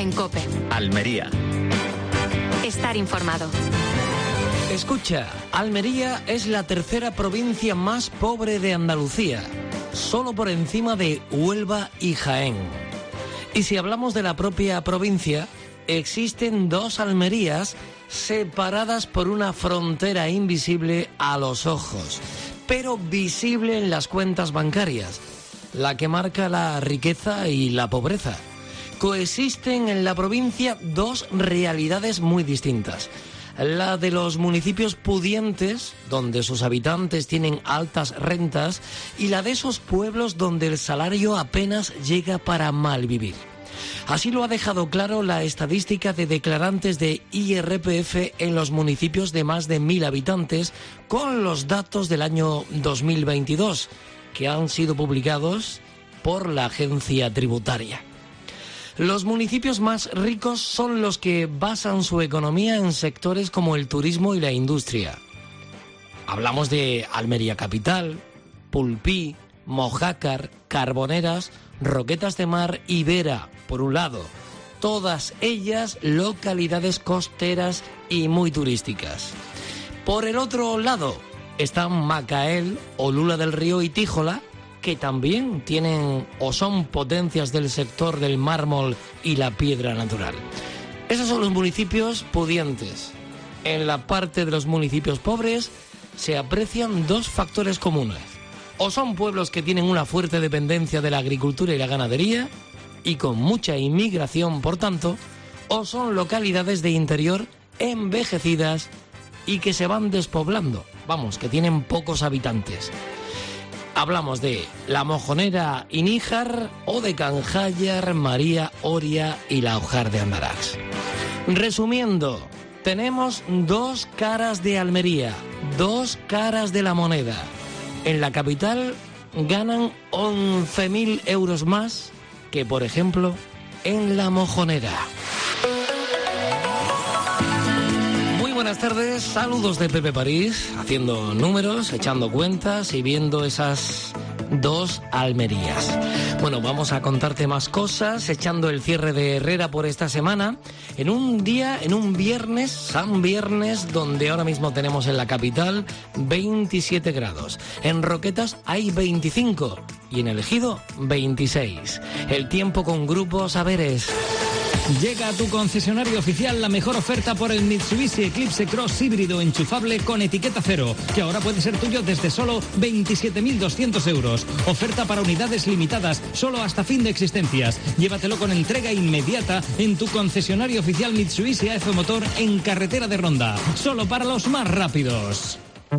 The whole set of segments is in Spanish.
en COPE. Almería. Estar informado. Escucha, Almería es la tercera provincia más pobre de Andalucía, solo por encima de Huelva y Jaén. Y si hablamos de la propia provincia, existen dos Almerías separadas por una frontera invisible a los ojos, pero visible en las cuentas bancarias, la que marca la riqueza y la pobreza. Coexisten en la provincia dos realidades muy distintas. La de los municipios pudientes, donde sus habitantes tienen altas rentas, y la de esos pueblos donde el salario apenas llega para malvivir. Así lo ha dejado claro la estadística de declarantes de IRPF en los municipios de más de 1.000 habitantes, con los datos del año 2022, que han sido publicados por la agencia tributaria. Los municipios más ricos son los que basan su economía en sectores como el turismo y la industria. Hablamos de Almería Capital, Pulpí, Mojácar, Carboneras, Roquetas de Mar y Vera, por un lado. Todas ellas localidades costeras y muy turísticas. Por el otro lado están Macael, Olula del Río y Tíjola, que también tienen o son potencias del sector del mármol y la piedra natural. Esos son los municipios pudientes. En la parte de los municipios pobres se aprecian dos factores comunes. O son pueblos que tienen una fuerte dependencia de la agricultura y la ganadería, y con mucha inmigración, por tanto, o son localidades de interior envejecidas y que se van despoblando, que tienen pocos habitantes. Hablamos de La Mojonera y Níjar, o de Canjallar, María, Oria y La Ojar de Andarax. Resumiendo, tenemos dos caras de Almería, dos caras de la moneda. En la capital ganan 11.000 euros más que, por ejemplo, en La Mojonera. Buenas tardes, saludos de Pepe París, haciendo números, echando cuentas y viendo esas dos Almerías. Bueno, vamos a contarte más cosas, echando el cierre de Herrera por esta semana, en un viernes, San Viernes, donde ahora mismo tenemos en la capital 27 grados. En Roquetas hay 25 y en El Ejido 26. El tiempo con Grupo Saberes. Llega a tu concesionario oficial la mejor oferta por el Mitsubishi Eclipse Cross híbrido enchufable con etiqueta cero, que ahora puede ser tuyo desde solo 27.200 euros. Oferta para unidades limitadas, solo hasta fin de existencias. Llévatelo con entrega inmediata en tu concesionario oficial Mitsubishi AF Motor en Carretera de Ronda. Solo para los más rápidos.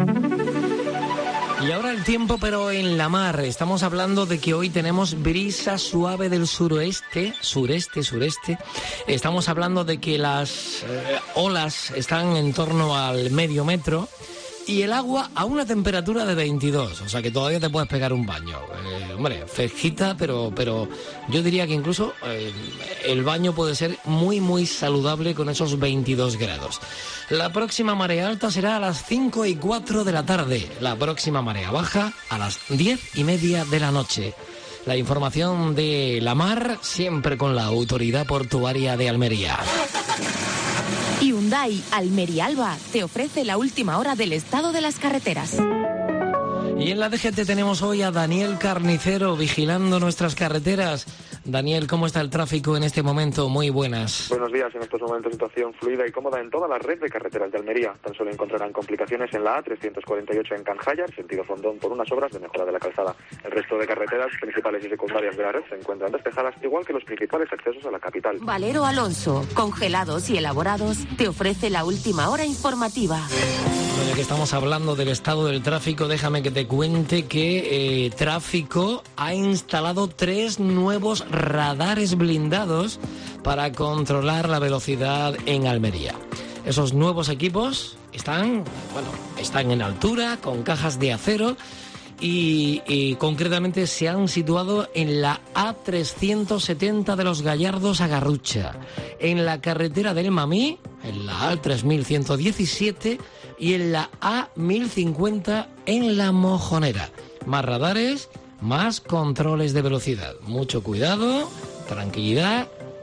Y ahora el tiempo, pero en la mar. Estamos hablando de que hoy tenemos brisa suave del sureste. Estamos hablando de que las olas están en torno al medio metro y el agua a una temperatura de 22. O sea que todavía te puedes pegar un baño. Fresquita, pero yo diría que incluso el baño puede ser muy, muy saludable con esos 22 grados. La próxima marea alta será a las 5:04 de la tarde. La próxima marea baja a las 10:30 de la noche. La información de la mar, siempre con la Autoridad Portuaria de Almería. Hyundai Almería Alba te ofrece la última hora del estado de las carreteras. Y en la DGT tenemos hoy a Daniel Carnicero vigilando nuestras carreteras. Daniel, ¿cómo está el tráfico en este momento? Muy buenas. Buenos días. En estos momentos situación fluida y cómoda en toda la red de carreteras de Almería. Tan solo encontrarán complicaciones en la A348 en Canjallar, sentido Fondón, por unas obras de mejora de la calzada. El resto de carreteras principales y secundarias de la red se encuentran despejadas, igual que los principales accesos a la capital. Valero Alonso, congelados y elaborados, te ofrece la última hora informativa. Bueno, ya que estamos hablando del estado del tráfico, déjame que te cuente que Tráfico ha instalado 3 nuevos radares blindados para controlar la velocidad en Almería. Esos nuevos equipos están en altura, con cajas de acero y concretamente se han situado en la A370 de los Gallardos a Garrucha, en la carretera del Mamí, en la A3117 y en la A1050 en la Mojonera. Más radares, más controles de velocidad. Mucho cuidado, tranquilidad,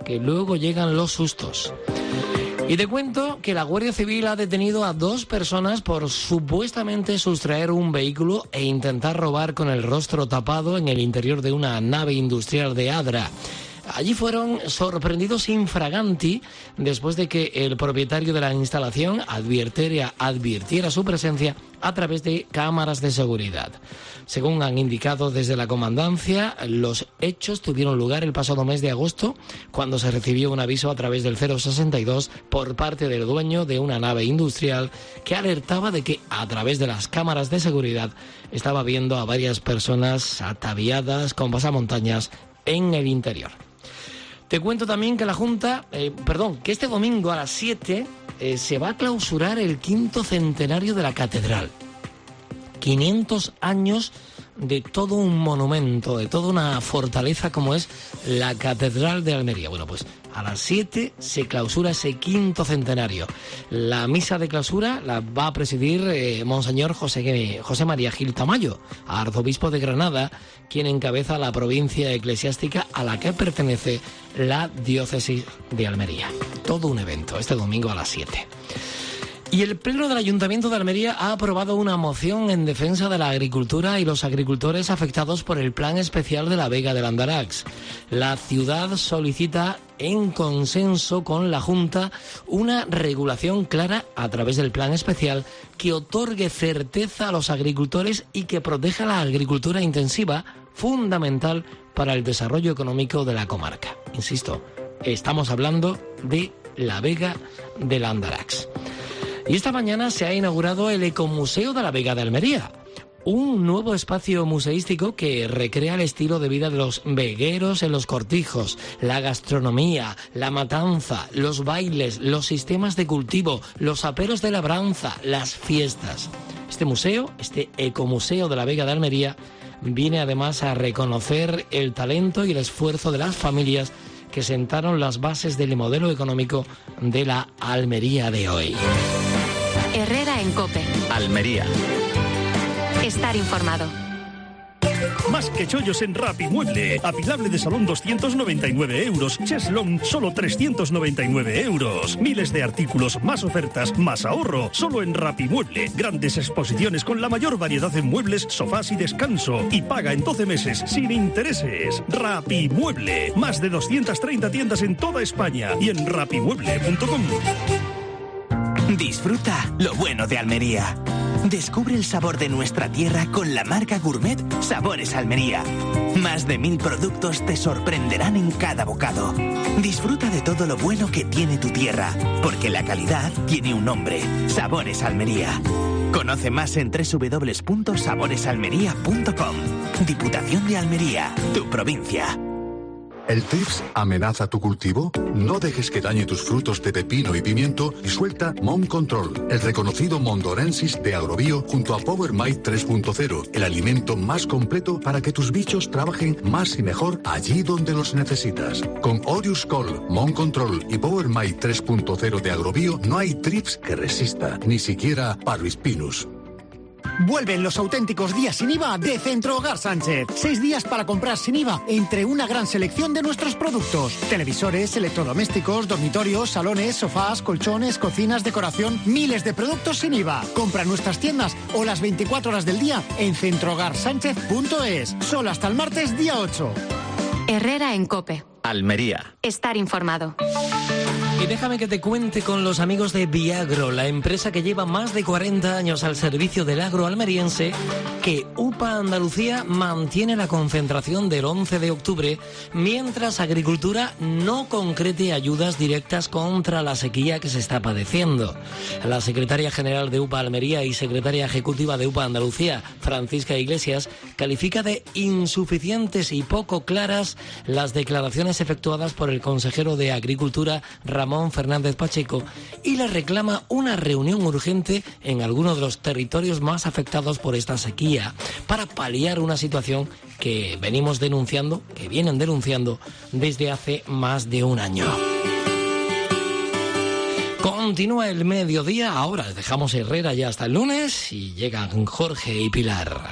que luego llegan los sustos. Y te cuento que la Guardia Civil ha detenido a 2 personas por supuestamente sustraer un vehículo e intentar robar con el rostro tapado en el interior de una nave industrial de Adra. Allí fueron sorprendidos infraganti después de que el propietario de la instalación advirtiera su presencia a través de cámaras de seguridad. Según han indicado desde la comandancia, los hechos tuvieron lugar el pasado mes de agosto, cuando se recibió un aviso a través del 062 por parte del dueño de una nave industrial que alertaba de que a través de las cámaras de seguridad estaba viendo a varias personas ataviadas con pasamontañas en el interior. Te cuento también que que este domingo a las 7 se va a clausurar el 5º centenario de la catedral. 500 años de todo un monumento, de toda una fortaleza como es la Catedral de Almería. Bueno, pues a las 7 se clausura ese 5º centenario. La misa de clausura la va a presidir Monseñor José María Gil Tamayo, arzobispo de Granada, quien encabeza la provincia eclesiástica a la que pertenece la diócesis de Almería. Todo un evento este domingo a las 7. Y el Pleno del Ayuntamiento de Almería ha aprobado una moción en defensa de la agricultura y los agricultores afectados por el Plan Especial de la Vega del Andarax. La ciudad solicita, en consenso con la Junta, una regulación clara a través del Plan Especial que otorgue certeza a los agricultores y que proteja la agricultura intensiva, fundamental para el desarrollo económico de la comarca. Insisto, estamos hablando de la Vega del Andarax. Y esta mañana se ha inaugurado el Ecomuseo de la Vega de Almería, un nuevo espacio museístico que recrea el estilo de vida de los vegueros en los cortijos, la gastronomía, la matanza, los bailes, los sistemas de cultivo, los aperos de labranza, las fiestas. Este museo, este Ecomuseo de la Vega de Almería, viene además a reconocer el talento y el esfuerzo de las familias que sentaron las bases del modelo económico de la Almería de hoy. Herrera en COPE. Almería. Estar informado. Más que chollos en Rapimueble. Apilable de salón 299 euros. Cheslong solo 399 euros. Miles de artículos, más ofertas, más ahorro. Solo en Rapimueble. Grandes exposiciones con la mayor variedad en muebles, sofás y descanso. Y paga en 12 meses sin intereses. Rapimueble. Más de 230 tiendas en toda España y en rapimueble.com. Disfruta lo bueno de Almería. Descubre el sabor de nuestra tierra con la marca gourmet Sabores Almería. Más de 1000 productos te sorprenderán en cada bocado. Disfruta de todo lo bueno que tiene tu tierra, porque la calidad tiene un nombre: Sabores Almería. Conoce más en www.saboresalmería.com. Diputación de Almería, tu provincia. ¿El trips amenaza tu cultivo? No dejes que dañe tus frutos de pepino y pimiento y suelta Mon Control, el reconocido Mondorensis de Agrobio junto a Power Mite 3.0, el alimento más completo para que tus bichos trabajen más y mejor allí donde los necesitas. Con Orius Col, Mon Control y Power Mite 3.0 de Agrobio no hay trips que resista, ni siquiera Parvispinus. Vuelven los auténticos días sin IVA de Centro Hogar Sánchez. 6 días para comprar sin IVA entre una gran selección de nuestros productos. Televisores, electrodomésticos, dormitorios, salones, sofás, colchones, cocinas, decoración. Miles de productos sin IVA. Compra en nuestras tiendas o las 24 horas del día en centrohogarsánchez.es. Solo hasta el martes día 8. Herrera en COPE. Almería. Estar informado. Y déjame que te cuente con los amigos de Viagro, la empresa que lleva más de 40 años al servicio del agro almeriense, que UPA Andalucía mantiene la concentración del 11 de octubre, mientras Agricultura no concrete ayudas directas contra la sequía que se está padeciendo. La secretaria general de UPA Almería y secretaria ejecutiva de UPA Andalucía, Francisca Iglesias, califica de insuficientes y poco claras las declaraciones efectuadas por el consejero de Agricultura, Ramón Fernández Pacheco, y le reclama una reunión urgente en algunos de los territorios más afectados por esta sequía para paliar una situación que vienen denunciando desde hace más de un año. Continúa el mediodía, ahora dejamos Herrera ya hasta el lunes y llegan Jorge y Pilar.